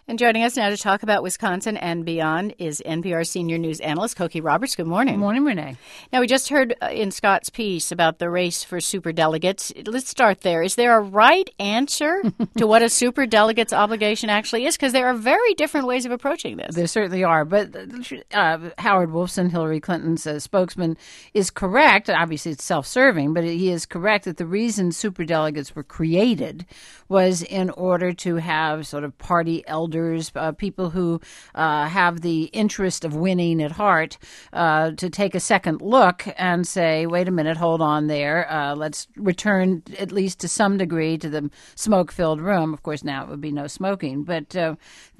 And joining us now to talk about Wisconsin and beyond is NPR senior news analyst Cokie Roberts. Good morning. Good morning, Renee. Now, we just heard in Scott's piece about the race for superdelegates. Let's start there. Is there a right answer to what a superdelegate's obligation actually is? Because there are very different ways of approaching this. There certainly are. But Howard Wolfson, Hillary Clinton's spokesman, is correct. Obviously, it's self-serving, but he is correct that the reason superdelegates were created was in order to have sort of party elders, people who have the interest of winning at heart, to take a second look and say, wait a minute, hold on there. Let's return at least to some degree to the smoke-filled room. Of course, now it would be no smoking. But so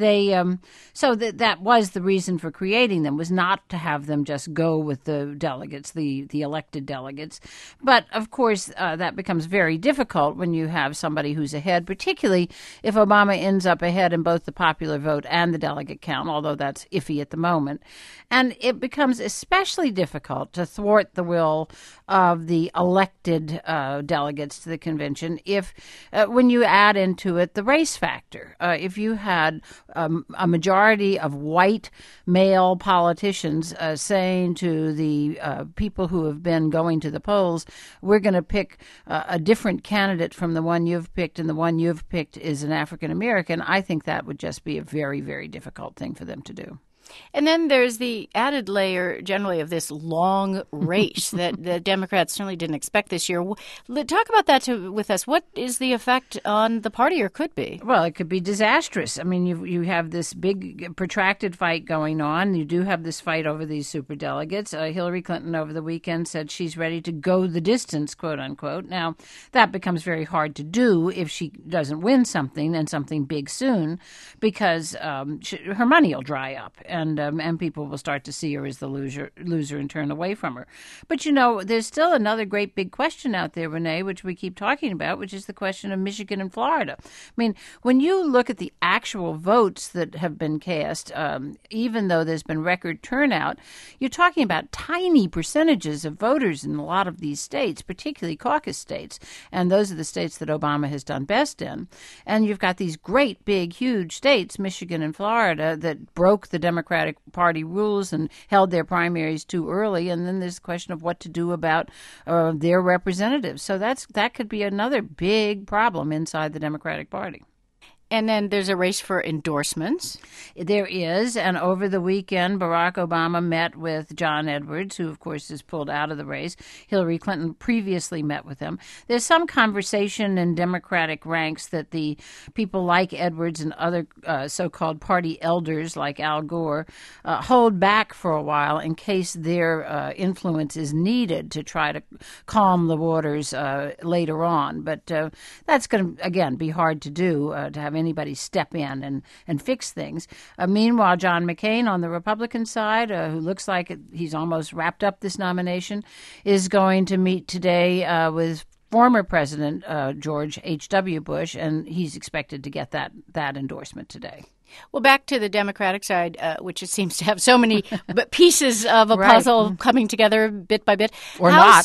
that was the reason for creating them, was not to have them just go with the delegates, the elected delegates. But, of course, that becomes very difficult when you have somebody who's ahead, particularly if Obama ends up ahead in both the popular vote and the delegate count, although that's iffy at the moment. And it becomes especially difficult to thwart the will of the elected delegates to the convention if, when you add into it the race factor. If you had a majority of white male politicians saying to the people who have been going to the polls, we're going to pick a different candidate from the one you've picked, and the one you've picked is an African American, I think that would just be a very, very difficult thing for them to do. And then there's the added layer generally of this long race that the Democrats certainly didn't expect this year. Talk about that with us. What is the effect on the party, or could be? Well, it could be disastrous. I mean, you have this big protracted fight going on. You do have this fight over these superdelegates. Hillary Clinton over the weekend said she's ready to go the distance, quote unquote. Now, that becomes very hard to do if she doesn't win something, and something big soon, because her money will dry up. And people will start to see her as the loser and turn away from her. But, there's still another great big question out there, Renee, which we keep talking about, which is the question of Michigan and Florida. I mean, when you look at the actual votes that have been cast, even though there's been record turnout, you're talking about tiny percentages of voters in a lot of these states, particularly caucus states. And those are the states that Obama has done best in. And you've got these great, big, huge states, Michigan and Florida, that broke the Democratic Party rules and held their primaries too early, and then there's the question of what to do about their representatives. So that could be another big problem inside the Democratic Party. And then there's a race for endorsements. There is, and over the weekend, Barack Obama met with John Edwards, who, of course, is pulled out of the race. Hillary Clinton previously met with him. There's some conversation in Democratic ranks that the people like Edwards and other so-called party elders like Al Gore hold back for a while in case their influence is needed to try to calm the waters later on. But that's going to, again, be hard to do, to have anybody step in and fix things. Meanwhile, John McCain on the Republican side, who looks like he's almost wrapped up this nomination, is going to meet today with former President George H.W. Bush, and he's expected to get that endorsement today. Well, back to the Democratic side, which it seems to have so many pieces of a puzzle coming together bit by bit. Or not.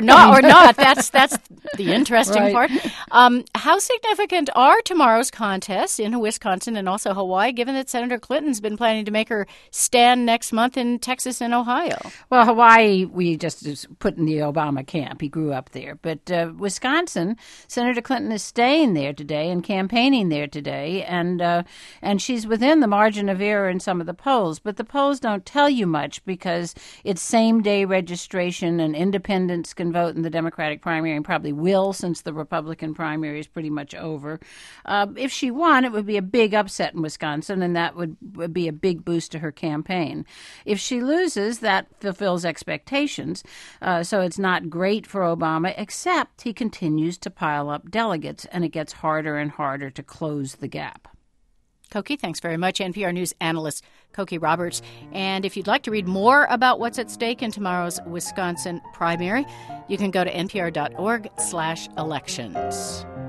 That's the interesting part. How significant are tomorrow's contests in Wisconsin and also Hawaii, given that Senator Clinton's been planning to make her stand next month in Texas and Ohio? Well, Hawaii, we just put in the Obama camp. He grew up there. But Wisconsin, Senator Clinton is staying there today and campaigning there today, and she's within the margin of error in some of the polls, but the polls don't tell you much because it's same-day registration, and independents can vote in the Democratic primary and probably will, since the Republican primary is pretty much over. If she won, it would be a big upset in Wisconsin, and that would be a big boost to her campaign. If she loses, that fulfills expectations, so it's not great for Obama, except he continues to pile up delegates, and it gets harder and harder to close the gap. Cokie, thanks very much. NPR News analyst Cokie Roberts. And if you'd like to read more about what's at stake in tomorrow's Wisconsin primary, you can go to npr.org/elections.